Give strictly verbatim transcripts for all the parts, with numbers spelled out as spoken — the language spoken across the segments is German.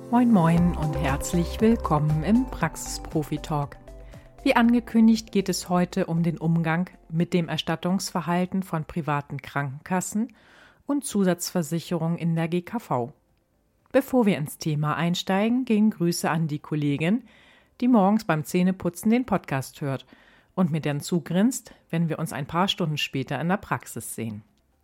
Moin Moin und herzlich willkommen im Praxisprofi-Talk. Wie angekündigt geht es heute um den Umgang mit dem Erstattungsverhalten von privaten Krankenkassen und Zusatzversicherungen in der G K V. Bevor wir ins Thema einsteigen, gehen Grüße an die Kollegin, die morgens beim Zähneputzen den Podcast hört und mir dann zugrinst, wenn wir uns ein paar Stunden später in der Praxis sehen.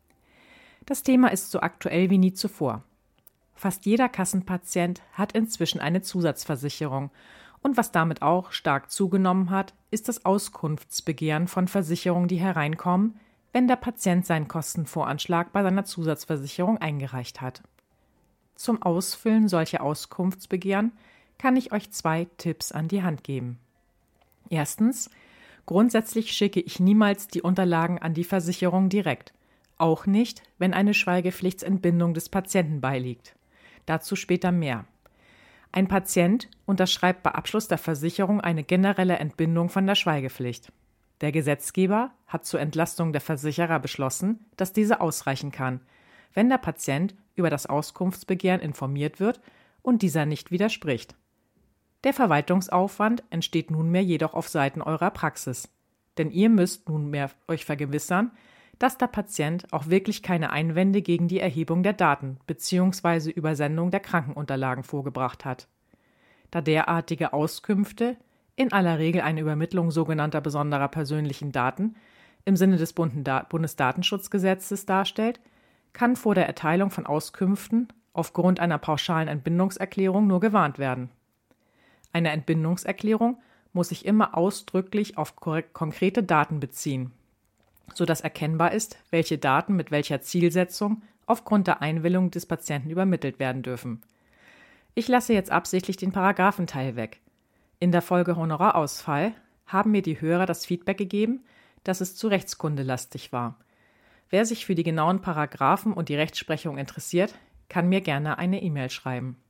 Das Thema ist so aktuell wie nie zuvor. Fast jeder Kassenpatient hat inzwischen eine Zusatzversicherung und was damit auch stark zugenommen hat, ist das Auskunftsbegehren von Versicherungen, die hereinkommen, wenn der Patient seinen Kostenvoranschlag bei seiner Zusatzversicherung eingereicht hat. Zum Ausfüllen solcher Auskunftsbegehren kann ich euch zwei Tipps an die Hand geben. Erstens, grundsätzlich schicke ich niemals die Unterlagen an die Versicherung direkt, auch nicht, wenn eine Schweigepflichtsentbindung des Patienten beiliegt. Dazu später mehr. Ein Patient unterschreibt bei Abschluss der Versicherung eine generelle Entbindung von der Schweigepflicht. Der Gesetzgeber hat zur Entlastung der Versicherer beschlossen, dass diese ausreichen kann, wenn der Patient über das Auskunftsbegehren informiert wird und dieser nicht widerspricht. Der Verwaltungsaufwand entsteht nunmehr jedoch auf Seiten eurer Praxis, denn ihr müsst nunmehr euch vergewissern, dass der Patient auch wirklich keine Einwände gegen die Erhebung der Daten bzw. Übersendung der Krankenunterlagen vorgebracht hat. Da derartige Auskünfte, in aller Regel eine Übermittlung sogenannter besonderer persönlichen Daten, im Sinne des Bundesdatenschutzgesetzes darstellt, kann vor der Erteilung von Auskünften aufgrund einer pauschalen Entbindungserklärung nur gewarnt werden. Eine Entbindungserklärung muss sich immer ausdrücklich auf konkrete Daten beziehen, sodass erkennbar ist, welche Daten mit welcher Zielsetzung aufgrund der Einwilligung des Patienten übermittelt werden dürfen. Ich lasse jetzt absichtlich den Paragraphenteil weg. In der Folge Honorarausfall haben mir die Hörer das Feedback gegeben, dass es zu rechtskundelastig war. Wer sich für die genauen Paragraphen und die Rechtsprechung interessiert, kann mir gerne eine E-Mail schreiben.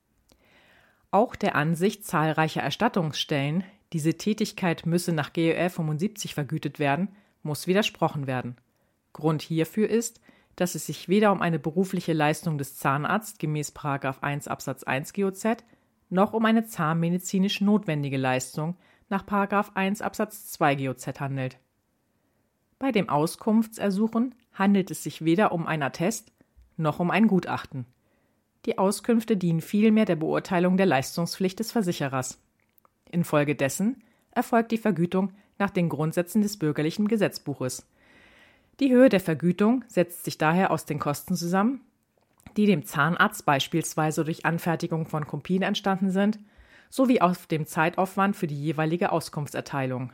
Auch der Ansicht zahlreicher Erstattungsstellen, diese Tätigkeit müsse nach G Ö R fünfundsiebzig vergütet werden, muss widersprochen werden. Grund hierfür ist, dass es sich weder um eine berufliche Leistung des Zahnarztes gemäß Paragraph eins Absatz eins G O Z noch um eine zahnmedizinisch notwendige Leistung nach Paragraph eins Absatz zwei G O Z handelt. Bei dem Auskunftsersuchen handelt es sich weder um ein Attest noch um ein Gutachten. Die Auskünfte dienen vielmehr der Beurteilung der Leistungspflicht des Versicherers. Infolgedessen erfolgt die Vergütung nach den Grundsätzen des bürgerlichen Gesetzbuches. Die Höhe der Vergütung setzt sich daher aus den Kosten zusammen, die dem Zahnarzt beispielsweise durch Anfertigung von Kopien entstanden sind, sowie aus dem Zeitaufwand für die jeweilige Auskunftserteilung.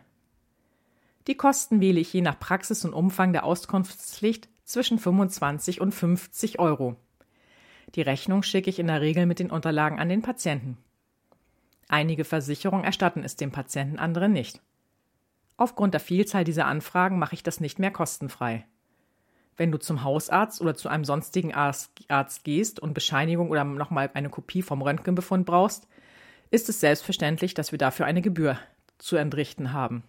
Die Kosten wähle ich je nach Praxis und Umfang der Auskunftspflicht zwischen fünfundzwanzig und fünfzig Euro. Die Rechnung schicke ich in der Regel mit den Unterlagen an den Patienten. Einige Versicherungen erstatten es dem Patienten, andere nicht. Aufgrund der Vielzahl dieser Anfragen mache ich das nicht mehr kostenfrei. Wenn du zum Hausarzt oder zu einem sonstigen Arzt gehst und Bescheinigung oder nochmal eine Kopie vom Röntgenbefund brauchst, ist es selbstverständlich, dass wir dafür eine Gebühr zu entrichten haben.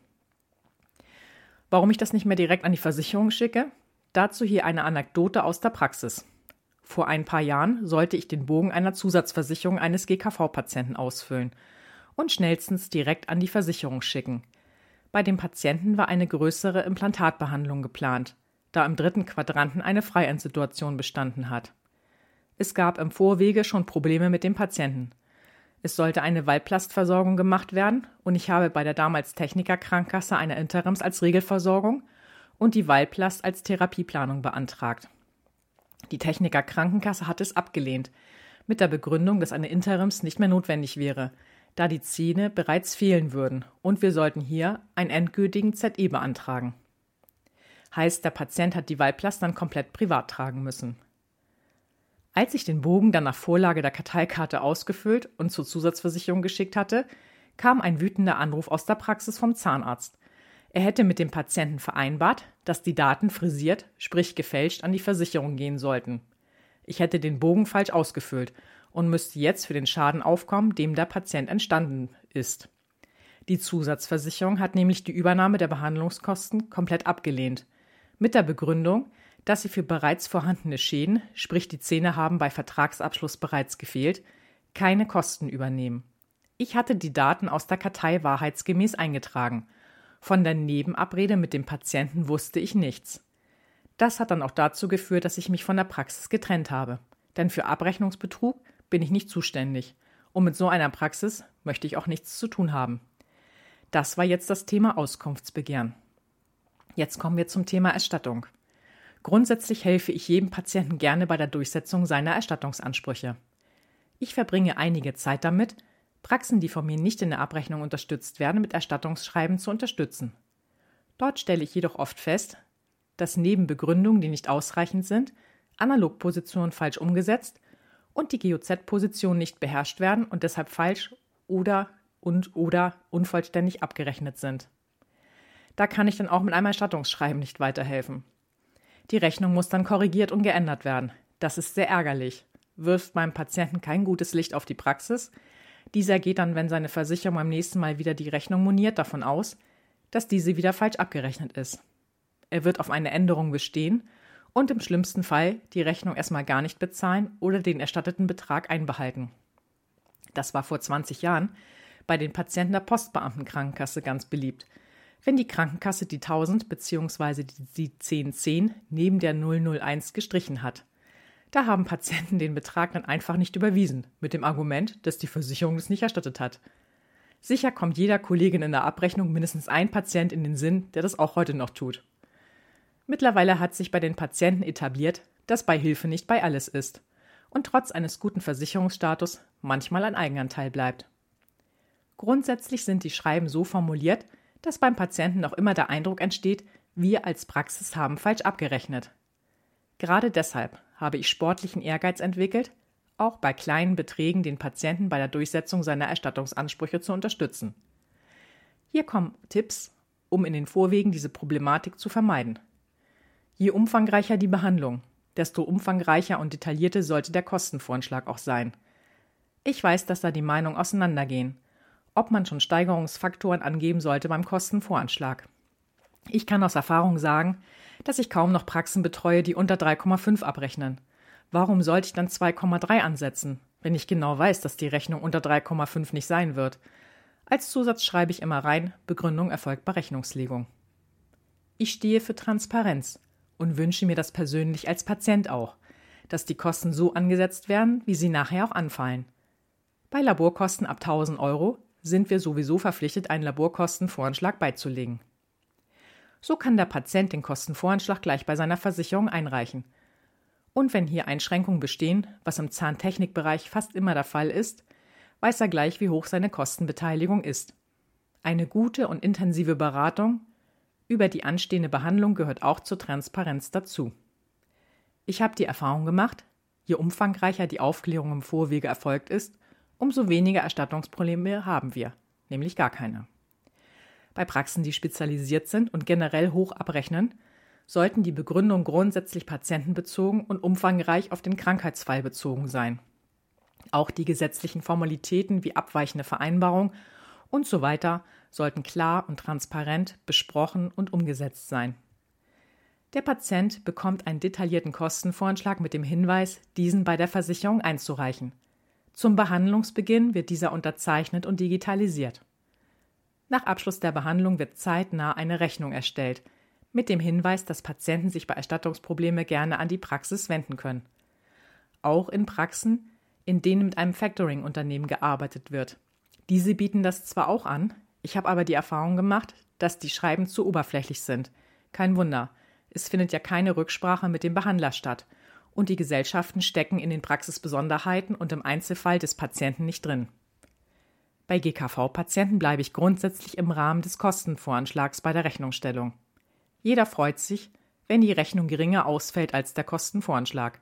Warum ich das nicht mehr direkt an die Versicherung schicke? Dazu hier eine Anekdote aus der Praxis. Vor ein paar Jahren sollte ich den Bogen einer Zusatzversicherung eines G K V-Patienten ausfüllen und schnellstens direkt an die Versicherung schicken. Bei dem Patienten war eine größere Implantatbehandlung geplant, da im dritten Quadranten eine Freiendsituation bestanden hat. Es gab im Vorwege schon Probleme mit dem Patienten. Es sollte eine Wallplastversorgung gemacht werden und ich habe bei der damals Techniker-Krankenkasse eine Interims als Regelversorgung und die Wallplast als Therapieplanung beantragt. Die Techniker-Krankenkasse hat es abgelehnt, mit der Begründung, dass eine Interims nicht mehr notwendig wäre, da die Zähne bereits fehlen würden und wir sollten hier einen endgültigen Z E beantragen. Heißt, der Patient hat die Wallplast dann komplett privat tragen müssen. Als ich den Bogen dann nach Vorlage der Karteikarte ausgefüllt und zur Zusatzversicherung geschickt hatte, kam ein wütender Anruf aus der Praxis vom Zahnarzt. Er hätte mit dem Patienten vereinbart, dass die Daten frisiert, sprich gefälscht, an die Versicherung gehen sollten. Ich hätte den Bogen falsch ausgefüllt und müsste jetzt für den Schaden aufkommen, dem der Patient entstanden ist. Die Zusatzversicherung hat nämlich die Übernahme der Behandlungskosten komplett abgelehnt, mit der Begründung, dass sie für bereits vorhandene Schäden, sprich die Zähne haben bei Vertragsabschluss bereits gefehlt, Keine Kosten übernehmen. Ich hatte die Daten aus der Kartei wahrheitsgemäß eingetragen. Von der Nebenabrede mit dem Patienten wusste ich nichts. Das hat dann auch dazu geführt, dass ich mich von der Praxis getrennt habe. Denn für Abrechnungsbetrug bin ich nicht zuständig. Und mit so einer Praxis möchte ich auch nichts zu tun haben. Das war jetzt das Thema Auskunftsbegehren. Jetzt kommen wir zum Thema Erstattung. Grundsätzlich helfe ich jedem Patienten gerne bei der Durchsetzung seiner Erstattungsansprüche. Ich verbringe einige Zeit damit, Praxen, die von mir nicht in der Abrechnung unterstützt werden, mit Erstattungsschreiben zu unterstützen. Dort stelle ich jedoch oft fest, dass neben Begründungen, die nicht ausreichend sind, Analogpositionen falsch umgesetzt und die G O Z-Positionen nicht beherrscht werden und deshalb falsch oder und oder unvollständig abgerechnet sind. Da kann ich dann auch mit einem Erstattungsschreiben nicht weiterhelfen. Die Rechnung muss dann korrigiert und geändert werden. Das ist sehr ärgerlich, wirft meinem Patienten kein gutes Licht auf die Praxis. Dieser geht dann, wenn seine Versicherung beim nächsten Mal wieder die Rechnung moniert, davon aus, dass diese wieder falsch abgerechnet ist. Er wird auf eine Änderung bestehen und im schlimmsten Fall die Rechnung erstmal gar nicht bezahlen oder den erstatteten Betrag einbehalten. Das war vor zwanzig Jahren bei den Patienten der Postbeamtenkrankenkasse ganz beliebt. Wenn die Krankenkasse die tausend bzw. die zehn zehn neben der null null eins gestrichen hat. Da haben Patienten den Betrag dann einfach nicht überwiesen, mit dem Argument, dass die Versicherung es nicht erstattet hat. Sicher kommt jeder Kollegin in der Abrechnung mindestens ein Patient in den Sinn, der das auch heute noch tut. Mittlerweile hat sich bei den Patienten etabliert, dass bei Hilfe nicht bei alles ist und trotz eines guten Versicherungsstatus manchmal ein Eigenanteil bleibt. Grundsätzlich sind die Schreiben so formuliert, dass beim Patienten noch immer der Eindruck entsteht, wir als Praxis haben falsch abgerechnet. Gerade deshalb habe ich sportlichen Ehrgeiz entwickelt, auch bei kleinen Beträgen den Patienten bei der Durchsetzung seiner Erstattungsansprüche zu unterstützen. Hier kommen Tipps, um in den Vorwegen diese Problematik zu vermeiden. Je umfangreicher die Behandlung, desto umfangreicher und detaillierter sollte der Kostenvoranschlag auch sein. Ich weiß, dass da die Meinungen auseinandergehen, ob man schon Steigerungsfaktoren angeben sollte beim Kostenvoranschlag. Ich kann aus Erfahrung sagen, dass ich kaum noch Praxen betreue, die unter drei Komma fünf abrechnen. Warum sollte ich dann zwei Komma drei ansetzen, wenn ich genau weiß, dass die Rechnung unter drei Komma fünf nicht sein wird? Als Zusatz schreibe ich immer rein, Begründung erfolgt bei Rechnungslegung. Ich stehe für Transparenz und wünsche mir das persönlich als Patient auch, dass die Kosten so angesetzt werden, wie sie nachher auch anfallen. Bei Laborkosten ab tausend Euro sind wir sowieso verpflichtet, einen Laborkostenvoranschlag beizulegen. So kann der Patient den Kostenvoranschlag gleich bei seiner Versicherung einreichen. Und wenn hier Einschränkungen bestehen, was im Zahntechnikbereich fast immer der Fall ist, weiß er gleich, wie hoch seine Kostenbeteiligung ist. Eine gute und intensive Beratung über die anstehende Behandlung gehört auch zur Transparenz dazu. Ich habe die Erfahrung gemacht, je umfangreicher die Aufklärung im Vorwege erfolgt ist, umso weniger Erstattungsprobleme haben wir, nämlich gar keine. Bei Praxen, die spezialisiert sind und generell hoch abrechnen, sollten die Begründungen grundsätzlich patientenbezogen und umfangreich auf den Krankheitsfall bezogen sein. Auch die gesetzlichen Formalitäten wie abweichende Vereinbarung und so weiter sollten klar und transparent besprochen und umgesetzt sein. Der Patient bekommt einen detaillierten Kostenvoranschlag mit dem Hinweis, diesen bei der Versicherung einzureichen. Zum Behandlungsbeginn wird dieser unterzeichnet und digitalisiert. Nach Abschluss der Behandlung wird zeitnah eine Rechnung erstellt, mit dem Hinweis, dass Patienten sich bei Erstattungsproblemen gerne an die Praxis wenden können. Auch in Praxen, in denen mit einem Factoring-Unternehmen gearbeitet wird. Diese bieten das zwar auch an, ich habe aber die Erfahrung gemacht, dass die Schreiben zu oberflächlich sind. Kein Wunder, es findet ja keine Rücksprache mit dem Behandler statt und die Gesellschaften stecken in den Praxisbesonderheiten und im Einzelfall des Patienten nicht drin. Bei G K V-Patienten bleibe ich grundsätzlich im Rahmen des Kostenvoranschlags bei der Rechnungsstellung. Jeder freut sich, wenn die Rechnung geringer ausfällt als der Kostenvoranschlag.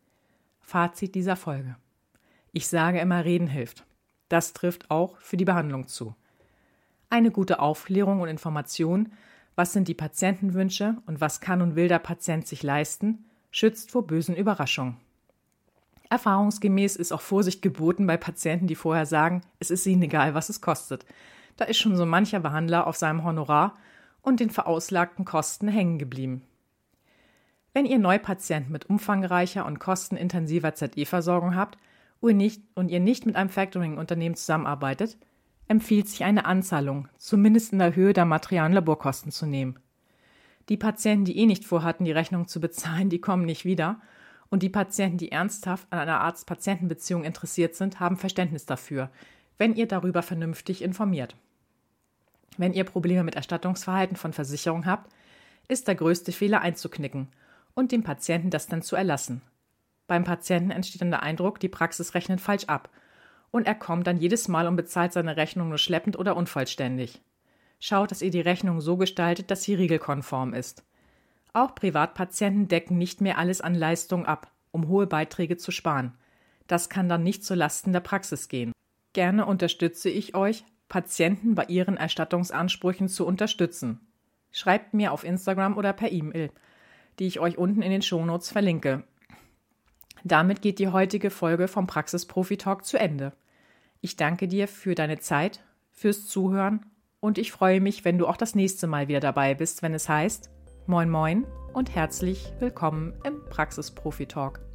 Fazit dieser Folge. Ich sage immer, Reden hilft. Das trifft auch für die Behandlung zu. Eine gute Aufklärung und Information, was sind die Patientenwünsche und was kann und will der Patient sich leisten, schützt vor bösen Überraschungen. Erfahrungsgemäß ist auch Vorsicht geboten bei Patienten, die vorher sagen, es ist ihnen egal, was es kostet. Da ist schon so mancher Behandler auf seinem Honorar und den verauslagten Kosten hängen geblieben. Wenn ihr Neupatienten mit umfangreicher und kostenintensiver Z E-Versorgung habt und, nicht, und ihr nicht mit einem Factoring-Unternehmen zusammenarbeitet, empfiehlt sich eine Anzahlung, zumindest in der Höhe der materialen Laborkosten zu nehmen. Die Patienten, die eh nicht vorhatten, die Rechnung zu bezahlen, die kommen nicht wieder. Und die Patienten, die ernsthaft an einer Arzt-Patienten-Beziehung interessiert sind, haben Verständnis dafür, wenn ihr darüber vernünftig informiert. Wenn ihr Probleme mit Erstattungsverhalten von Versicherungen habt, ist der größte Fehler einzuknicken und dem Patienten das dann zu erlassen. Beim Patienten entsteht dann der Eindruck, die Praxis rechnet falsch ab und er kommt dann jedes Mal und bezahlt seine Rechnung nur schleppend oder unvollständig. Schaut, dass ihr die Rechnung so gestaltet, dass sie regelkonform ist. Auch Privatpatienten decken nicht mehr alles an Leistungen ab, um hohe Beiträge zu sparen. Das kann dann nicht zulasten der Praxis gehen. Gerne unterstütze ich euch, Patienten bei ihren Erstattungsansprüchen zu unterstützen. Schreibt mir auf Instagram oder per E-Mail, die ich euch unten in den Shownotes verlinke. Damit geht die heutige Folge vom Praxis-Profi-Talk zu Ende. Ich danke dir für deine Zeit, fürs Zuhören und ich freue mich, wenn du auch das nächste Mal wieder dabei bist, wenn es heißt Moin Moin und herzlich willkommen im Praxis-Profi-Talk.